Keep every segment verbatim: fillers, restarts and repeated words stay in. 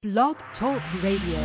Blog Talk Radio.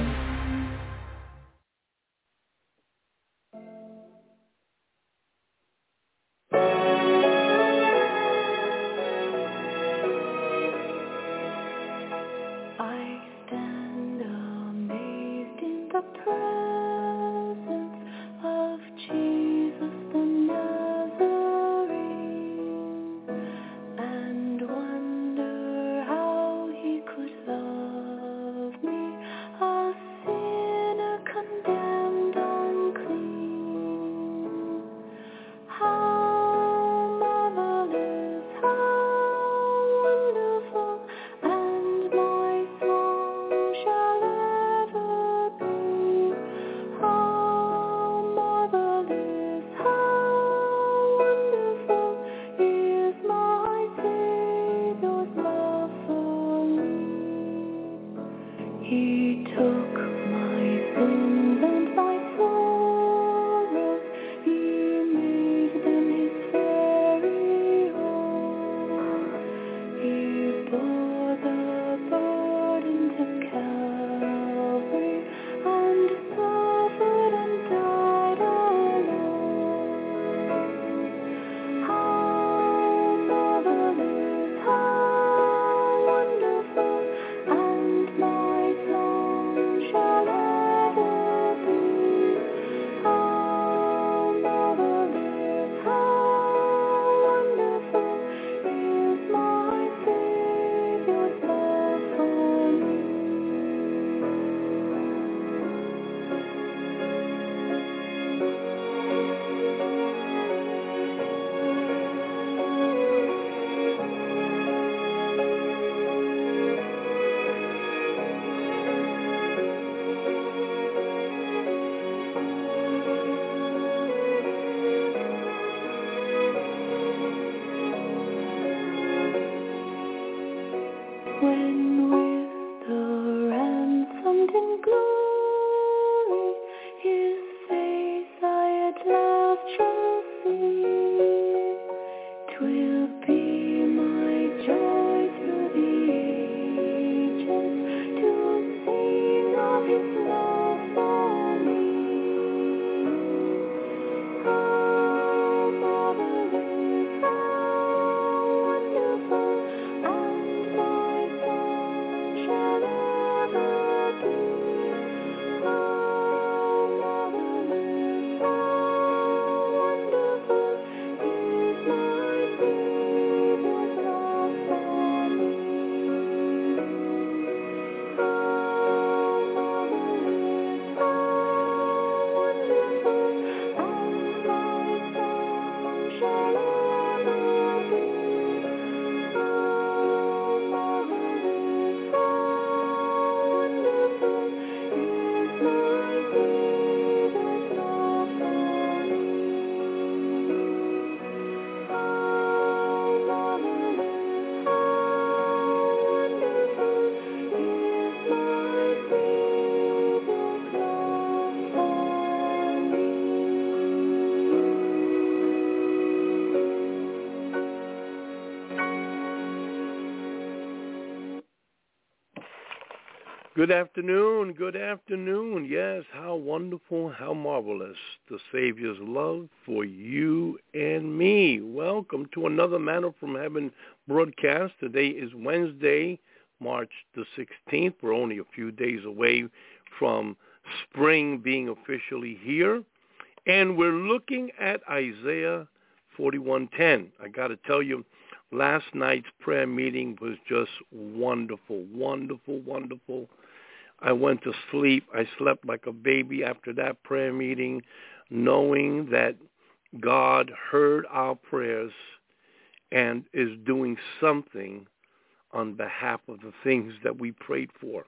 Good afternoon, good afternoon. Yes, how wonderful, how marvelous the Savior's love for you and me. Welcome to another Manna from Heaven broadcast. Today is Wednesday, March the sixteenth. We're only a few days away from spring being officially here. And we're looking at Isaiah forty-one ten. I got to tell you, last night's prayer meeting was just wonderful, wonderful, wonderful. I went to sleep. I slept like a baby after that prayer meeting, knowing that God heard our prayers and is doing something on behalf of the things that we prayed for.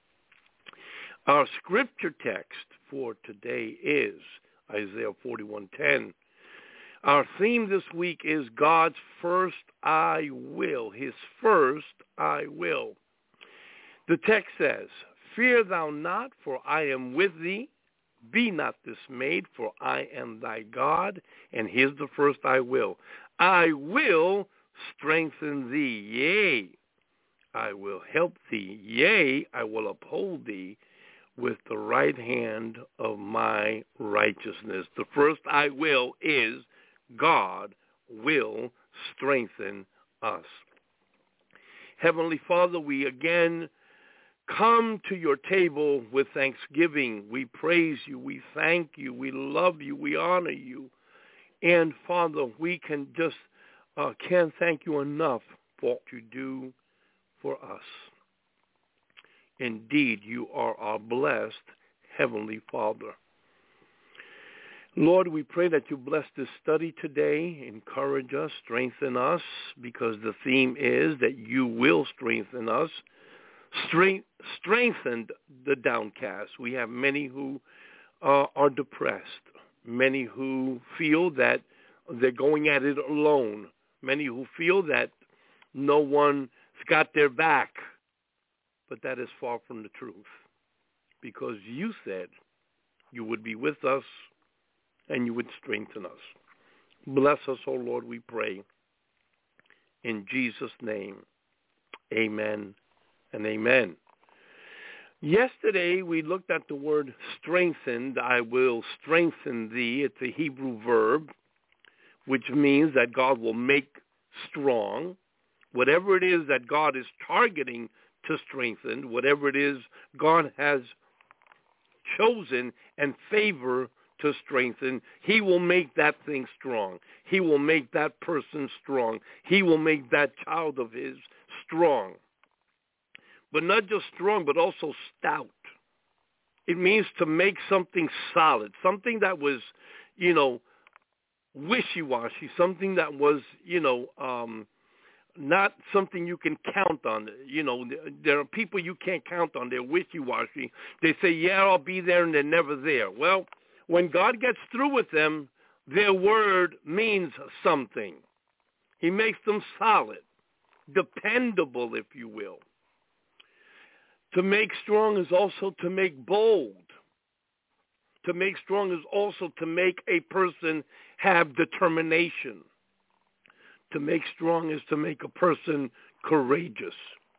Our scripture text for today is Isaiah forty-one ten. Our theme this week is God's first I will, his first I will. The text says, "Fear thou not, for I am with thee. Be not dismayed, for I am thy God." And here's the first I will. "I will strengthen thee. Yea, I will help thee. Yea, I will uphold thee with the right hand of my righteousness. The first I will is God will strengthen us. Heavenly Father, we again come to your table with thanksgiving. We praise you. We thank you. We love you. We honor you. And Father, we can just uh, can't thank you enough for what you do for us. Indeed, you are our blessed Heavenly Father. Lord, we pray that you bless this study today, encourage us, strengthen us, because the theme is that you will strengthen us. Strength, strengthen the downcast. We have many who uh, are depressed, many who feel that they're going at it alone, many who feel that no one's got their back. But that is far from the truth, because you said you would be with us and you would strengthen us. Bless us, O Lord, we pray. In Jesus' name, amen and amen. Yesterday, we looked at the word strengthened. I will strengthen thee. It's a Hebrew verb, which means that God will make strong. Whatever it is that God is targeting to strengthen, whatever it is God has chosen and favor to strengthen, he will make that thing strong. He will make that person strong. He will make that child of his strong. But not just strong, but also stout. It means to make something solid, something that was, you know, wishy-washy, something that was, you know, um, not something you can count on. You know, there are people you can't count on. They're wishy-washy. They say, yeah, I'll be there, and they're never there. Well, when God gets through with them, their word means something. He makes them solid, dependable, if you will. To make strong is also to make bold. To make strong is also to make a person have determination. To make strong is to make a person courageous.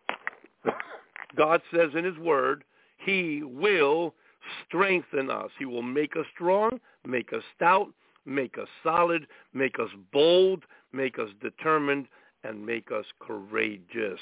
God says in his word, he will strengthen us. He will make us strong, make us stout, make us solid, make us bold, make us determined, and make us courageous.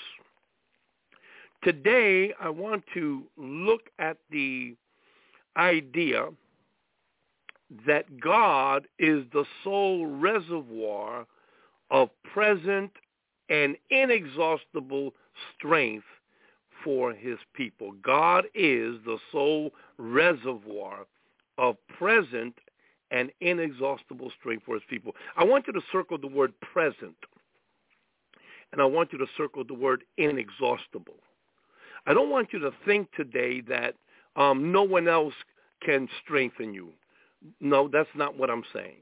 Today, I want to look at the idea that God is the sole reservoir of present and inexhaustible strength for his people. God is the sole reservoir of present and inexhaustible strength for his people. I want you to circle the word present, and I want you to circle the word inexhaustible. I don't want you to think today that um, no one else can strengthen you. No, that's not what I'm saying.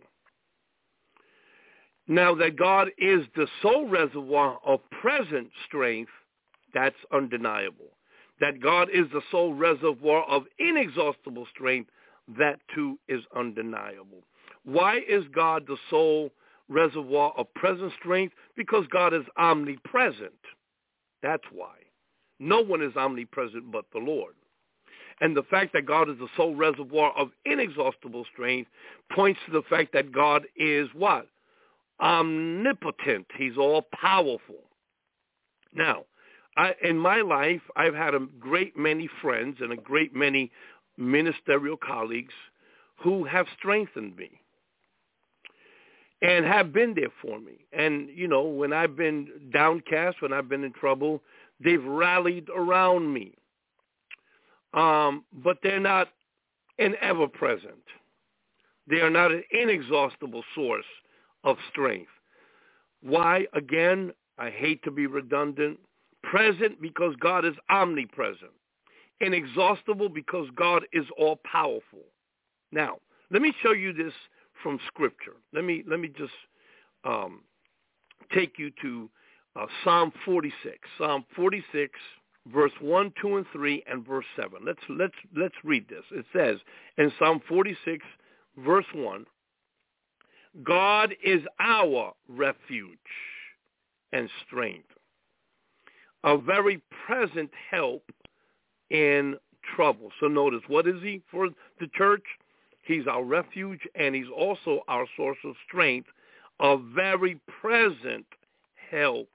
Now, that God is the sole reservoir of present strength, that's undeniable. That God is the sole reservoir of inexhaustible strength, that too is undeniable. Why is God the sole reservoir of present strength? Because God is omnipresent. That's why. No one is omnipresent but the Lord. And the fact that God is the sole reservoir of inexhaustible strength points to the fact that God is what? Omnipotent. He's all powerful. Now, I, in my life, I've had a great many friends and a great many ministerial colleagues who have strengthened me and have been there for me. And, you know, when I've been downcast, when I've been in trouble, they've rallied around me. Um, but they're not an ever-present. They are not an inexhaustible source of strength. Why? Again, I hate to be redundant. Present because God is omnipresent. Inexhaustible because God is all-powerful. Now, let me show you this from Scripture. Let me let me just um, take you to uh, Psalm forty-six. Psalm forty-six, verse one, two, and three, and verse seven. Let's let's let's read this. It says in Psalm forty-six, verse one, God is our refuge and strength, a very present help in trouble. So notice, what is he for the church? He's our refuge, and he's also our source of strength, a very present help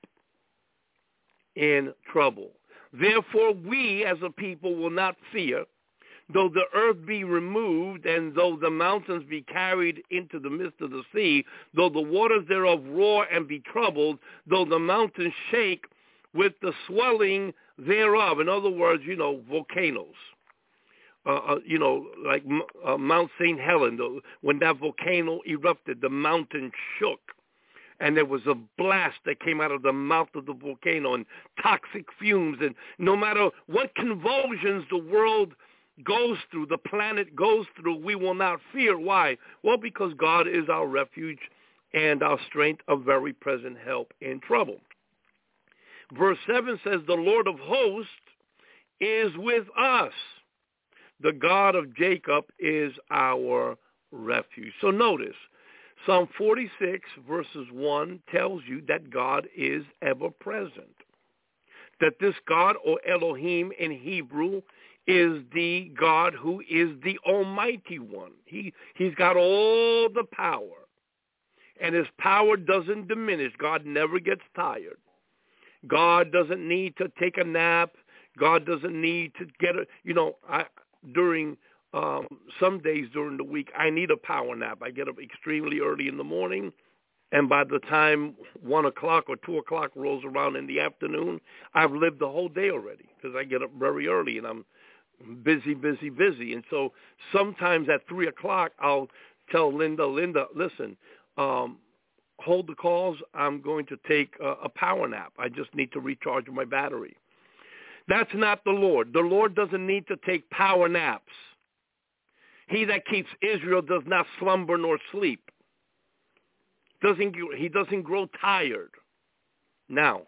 in trouble. Therefore, we as a people will not fear, though the earth be removed, and though the mountains be carried into the midst of the sea, though the waters thereof roar and be troubled, though the mountains shake with the swelling thereof. In other words, you know, volcanoes. Uh, uh, you know, like uh, Mount Saint Helens, the, when that volcano erupted, the mountain shook. And there was a blast that came out of the mouth of the volcano and toxic fumes. And no matter what convulsions the world goes through, the planet goes through, we will not fear. Why? Well, because God is our refuge and our strength, a very present help in trouble. Verse seven says, the Lord of hosts is with us. The God of Jacob is our refuge. So notice, Psalm forty-six verses one tells you that God is ever present. That this God, or Elohim in Hebrew, is the God who is the Almighty One. He, he's got all the power. And his power doesn't diminish. God never gets tired. God doesn't need to take a nap. God doesn't need to get a, you know, I, during um, some days during the week, I need a power nap. I get up extremely early in the morning, and by the time one o'clock or two o'clock rolls around in the afternoon, I've lived the whole day already because I get up very early and I'm busy, busy, busy. And so sometimes at three o'clock, I'll tell Linda, Linda, listen, um, hold the calls. I'm going to take a, a power nap. I just need to recharge my battery. That's not the Lord. The Lord doesn't need to take power naps. He that keeps Israel does not slumber nor sleep. Doesn't, he doesn't grow tired. Now,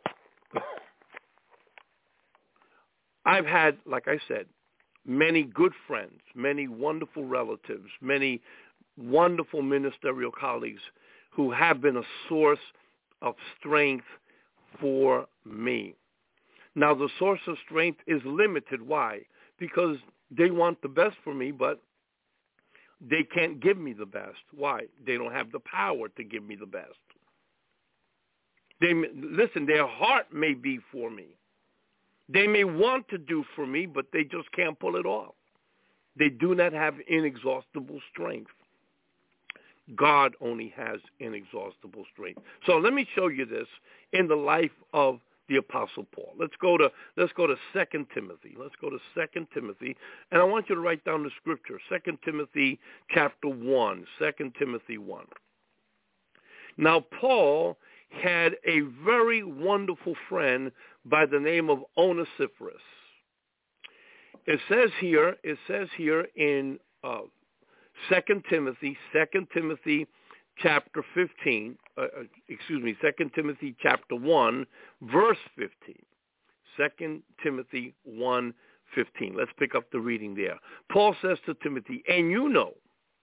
I've had, like I said, many good friends, many wonderful relatives, many wonderful ministerial colleagues who have been a source of strength for me. Now, the source of strength is limited. Why? Because they want the best for me, but they can't give me the best. Why? They don't have the power to give me the best. They listen, their heart may be for me. They may want to do for me, but they just can't pull it off. They do not have inexhaustible strength. God only has inexhaustible strength. So let me show you this in the life of the Apostle Paul. Let's go to let's go to Second Timothy. Let's go to Second Timothy, and I want you to write down the scripture. Second Timothy chapter one. Second Timothy one. Now Paul had a very wonderful friend by the name of Onesiphorus. It says here. It says here in uh, Second Timothy. Second Timothy. Chapter fifteen, uh, excuse me, Second Timothy chapter one, verse fifteen. Second Timothy one, fifteen. Let's pick up the reading there. Paul says to Timothy, and you know,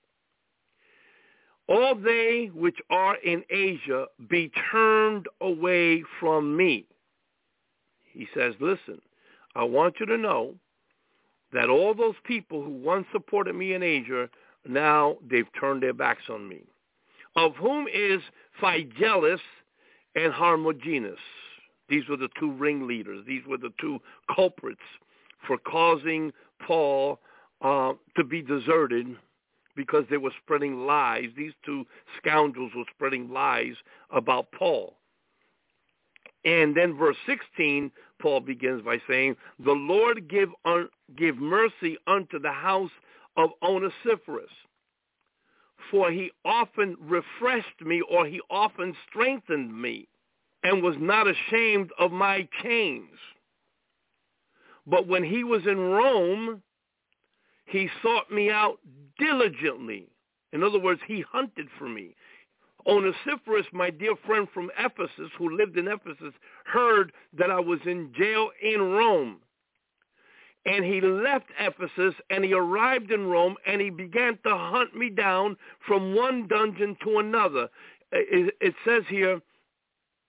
all they which are in Asia be turned away from me. He says, listen, I want you to know that all those people who once supported me in Asia, now they've turned their backs on me. Of whom is Phygellus and Hermogenes. These were the two ringleaders. These were the two culprits for causing Paul uh, to be deserted because they were spreading lies. These two scoundrels were spreading lies about Paul. And then verse sixteen, Paul begins by saying, the Lord give, un- give mercy unto the house of Onesiphorus. For he often refreshed me, or he often strengthened me, and was not ashamed of my chains. But when he was in Rome, he sought me out diligently. In other words, he hunted for me. Onesiphorus, my dear friend from Ephesus, who lived in Ephesus, heard that I was in jail in Rome. And he left Ephesus, and he arrived in Rome, and he began to hunt me down from one dungeon to another. It, it says here,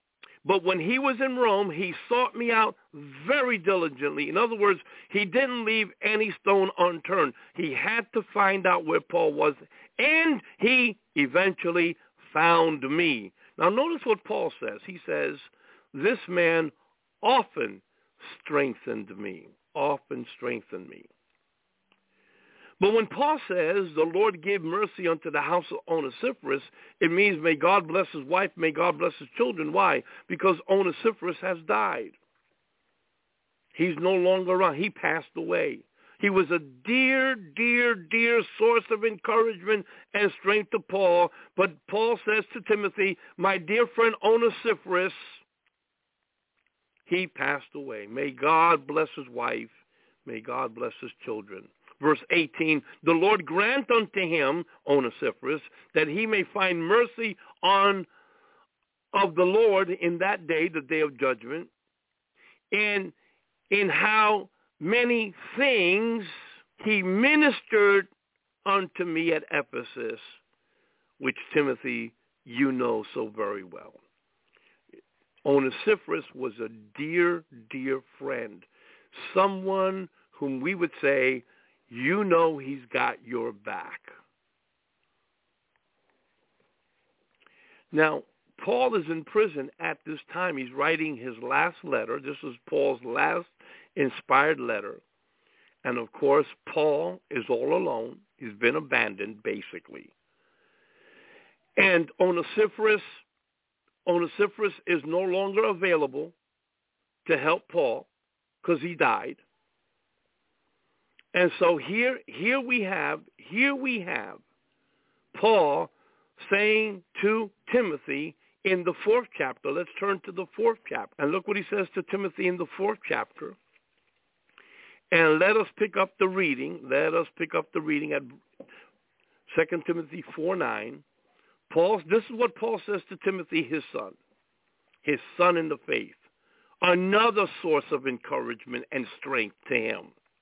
But when he was in Rome, he sought me out very diligently. In other words, he didn't leave any stone unturned. He had to find out where Paul was, and he eventually found me. Now notice what Paul says. He says, this man often strengthened me, often strengthened me. But when Paul says the Lord gave mercy unto the house of Onesiphorus, it means may God bless his wife, may God bless his children. Why? Because Onesiphorus has died. He's no longer around. He passed away. He was a dear, dear, dear source of encouragement and strength to Paul. But Paul says to Timothy, my dear friend Onesiphorus, he passed away. May God bless his wife. May God bless his children. Verse eighteen, the Lord grant unto him, Onesiphorus, that he may find mercy on of the Lord in that day, the day of judgment, and in how many things he ministered unto me at Ephesus, which, Timothy, you know so very well. Onesiphorus was a dear, dear friend, someone whom we would say, you know he's got your back. Now, Paul is in prison at this time. He's writing his last letter. This is Paul's last inspired letter. And, of course, Paul is all alone. He's been abandoned, basically. And Onesiphorus, Onesiphorus is no longer available to help Paul because he died. And so here, here we have, here we have Paul saying to Timothy in the fourth chapter. Let's turn to the fourth chapter. And look what he says to Timothy in the fourth chapter. And let us pick up the reading. Let us pick up the reading at Second Timothy four nine. Paul, this is what Paul says to Timothy, his son, his son in the faith. Another source of encouragement and strength to him.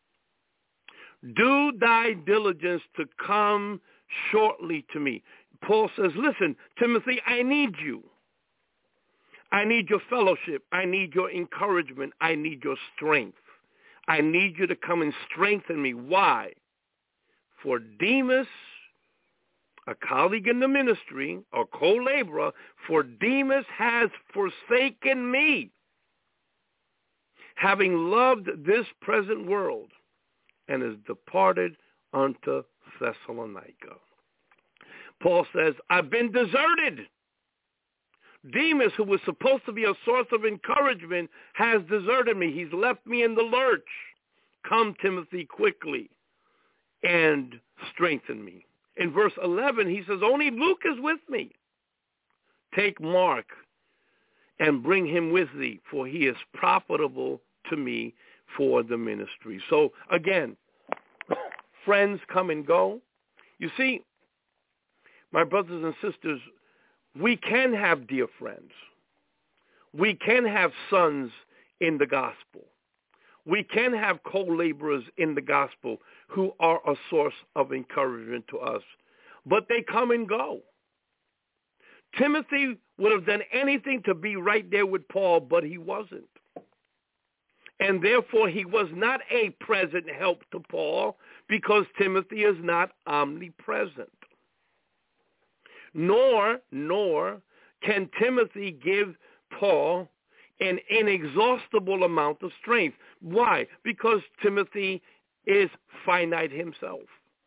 Do thy diligence to come shortly to me. Paul says, listen, Timothy, I need you. I need your fellowship. I need your encouragement. I need your strength. I need you to come and strengthen me. Why? For Demas, a colleague in the ministry, a co-laborer, for Demas has forsaken me, having loved this present world, and is departed unto Thessalonica. Paul says, I've been deserted. Demas, who was supposed to be a source of encouragement, has deserted me. He's left me in the lurch. Come, Timothy, quickly and strengthen me. In verse eleven, he says, only Luke is with me. Take Mark and bring him with thee, for he is profitable to me for the ministry. So again, friends come and go. You see, my brothers and sisters, we can have dear friends. We can have sons in the gospel. We can have co-laborers in the gospel who are a source of encouragement to us. But they come and go. Timothy would have done anything to be right there with Paul, but he wasn't. And therefore, he was not a present help to Paul because Timothy is not omnipresent. Nor, nor can Timothy give Paul an inexhaustible amount of strength. Why? Because Timothy is finite himself.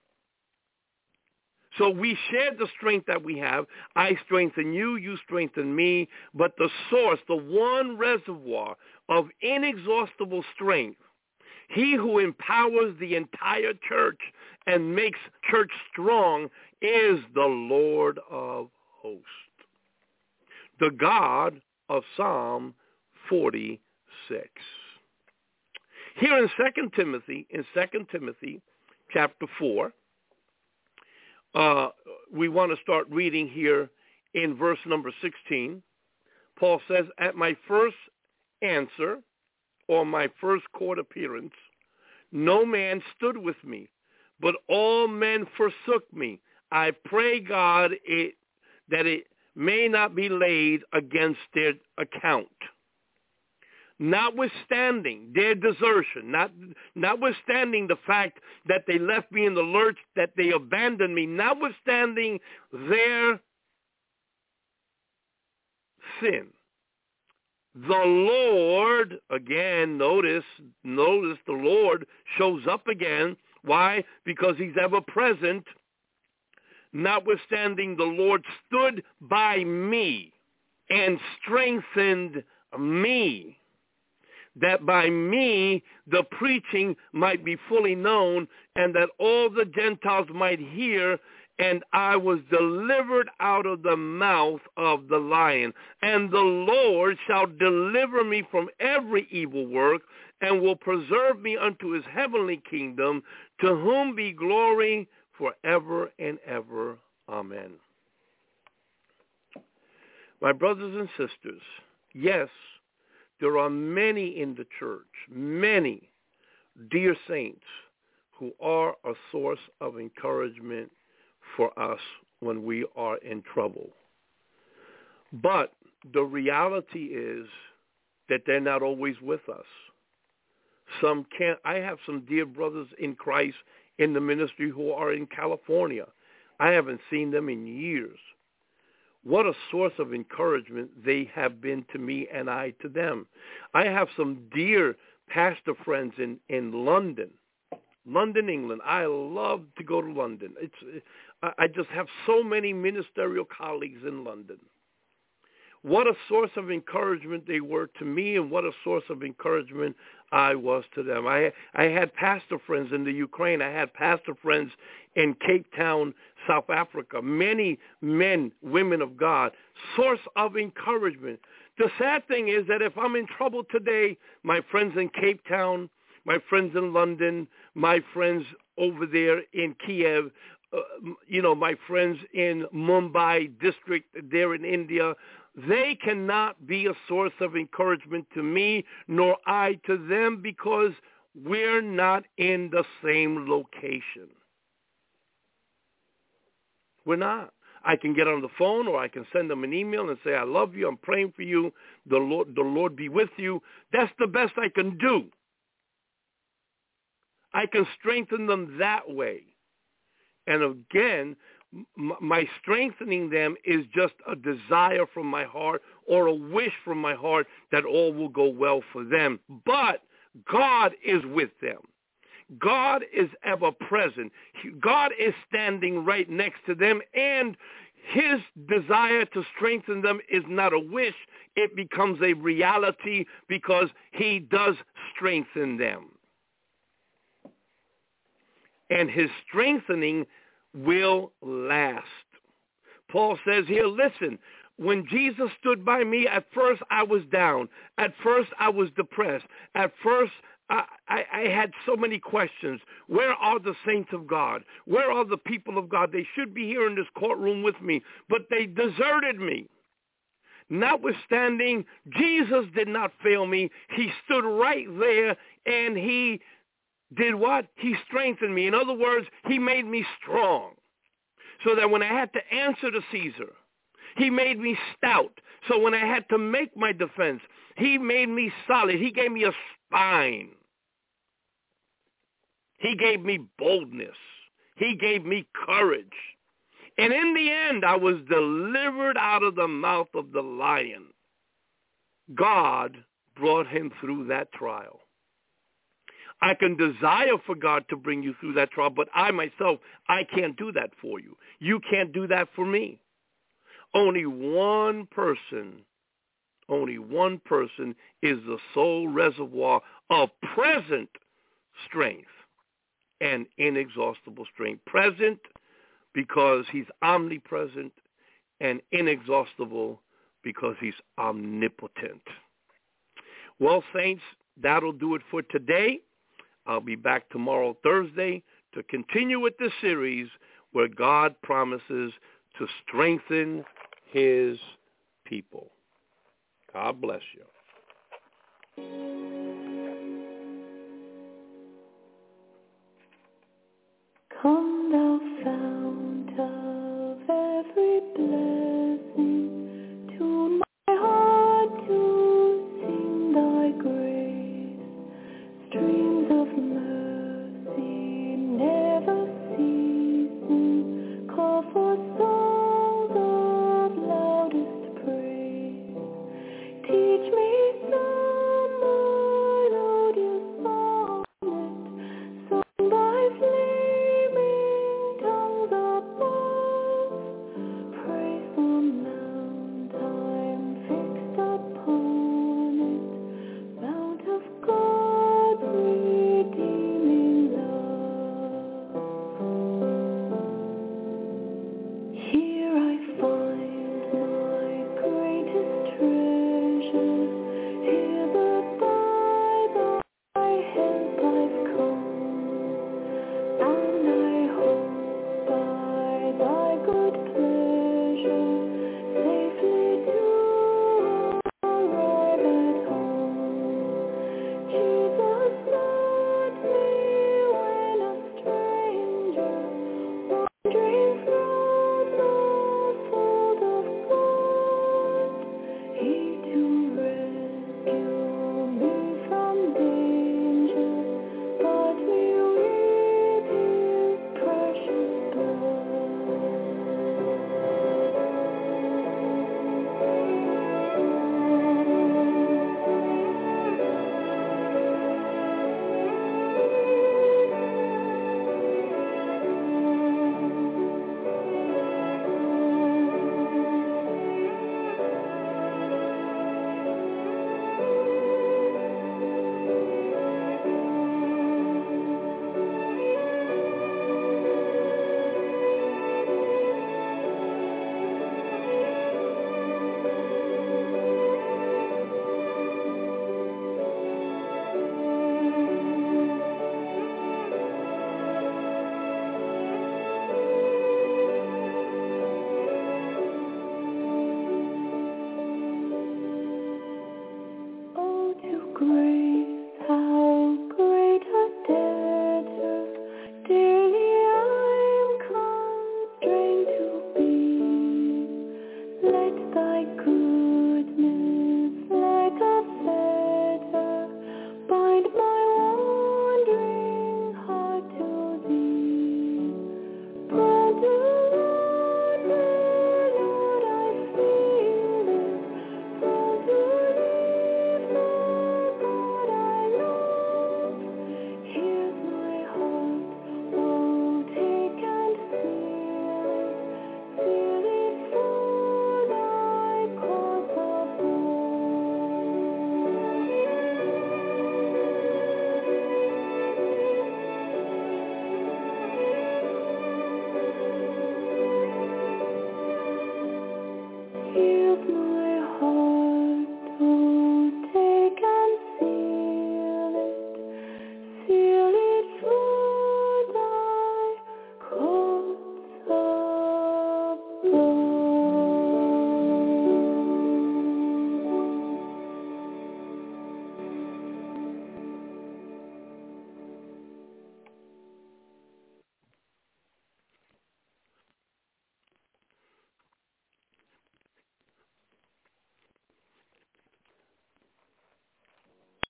So we share the strength that we have. I strengthen you, you strengthen me. But the source, the one reservoir of inexhaustible strength, he who empowers the entire church and makes church strong is the Lord of hosts, the God of Psalm forty-six. Here in Second Timothy, in Second Timothy chapter four, uh, we want to start reading here in verse number sixteen. Paul says, at my first answer, or my first court appearance, no man stood with me, but all men forsook me. I pray God it, that it may not be laid against their account. Notwithstanding their desertion, not, notwithstanding the fact that they left me in the lurch, that they abandoned me, notwithstanding their sin, the Lord, again, notice, notice the Lord shows up again. Why? Because he's ever present. Notwithstanding, the Lord stood by me and strengthened me, that by me the preaching might be fully known, and that all the Gentiles might hear. And I was delivered out of the mouth of the lion. And the Lord shall deliver me from every evil work, and will preserve me unto his heavenly kingdom, to whom be glory forever and ever. Amen. My brothers and sisters, yes, there are many in the church, many dear saints who are a source of encouragement for us when we are in trouble. But the reality is that they're not always with us. Some can't. I have some dear brothers in Christ in the ministry who are in California. I haven't seen them in years. What a source of encouragement they have been to me and I to them. I have some dear pastor friends in, in London, London, England. I love to go to London. It's I just have so many ministerial colleagues in London. What a source of encouragement they were to me, and what a source of encouragement I was to them. I I had pastor friends in the Ukraine. I had pastor friends in Cape Town, South Africa. Many men, women of God, source of encouragement. The sad thing is that if I'm in trouble today, my friends in Cape Town, my friends in London, my friends over there in Kiev, uh, you know, my friends in Mumbai district there in India, they cannot be a source of encouragement to me, nor I to them, because we're not in the same location. We're not. I can get on the phone, or I can send them an email and say, I love you, I'm praying for you, the Lord, the Lord be with you. That's the best I can do. I can strengthen them that way. And again, m- my strengthening them is just a desire from my heart, or a wish from my heart that all will go well for them. But God is with them. God is ever present. God is standing right next to them, and his desire to strengthen them is not a wish. It becomes a reality because he does strengthen them. And his strengthening will last. Paul says here, listen, when Jesus stood by me, at first I was down. At first I was depressed. At first I, I, I had so many questions. Where are the saints of God? Where are the people of God? They should be here in this courtroom with me, but they deserted me. Notwithstanding, Jesus did not fail me. He stood right there, and he did what? He strengthened me. In other words, he made me strong, so that when I had to answer to Caesar, he made me stout. So when I had to make my defense, he made me solid. He gave me a spine. He gave me boldness. He gave me courage. And in the end, I was delivered out of the mouth of the lion. God brought him through that trial. I can desire for God to bring you through that trial, but I myself, I can't do that for you. You can't do that for me. Only one person, only one person is the sole reservoir of present strength and inexhaustible strength. Present because he's omnipresent, and inexhaustible because he's omnipotent. Well, saints, that'll do it for today. I'll be back tomorrow, Thursday, to continue with this series where God promises to strengthen his people. God bless you. Come.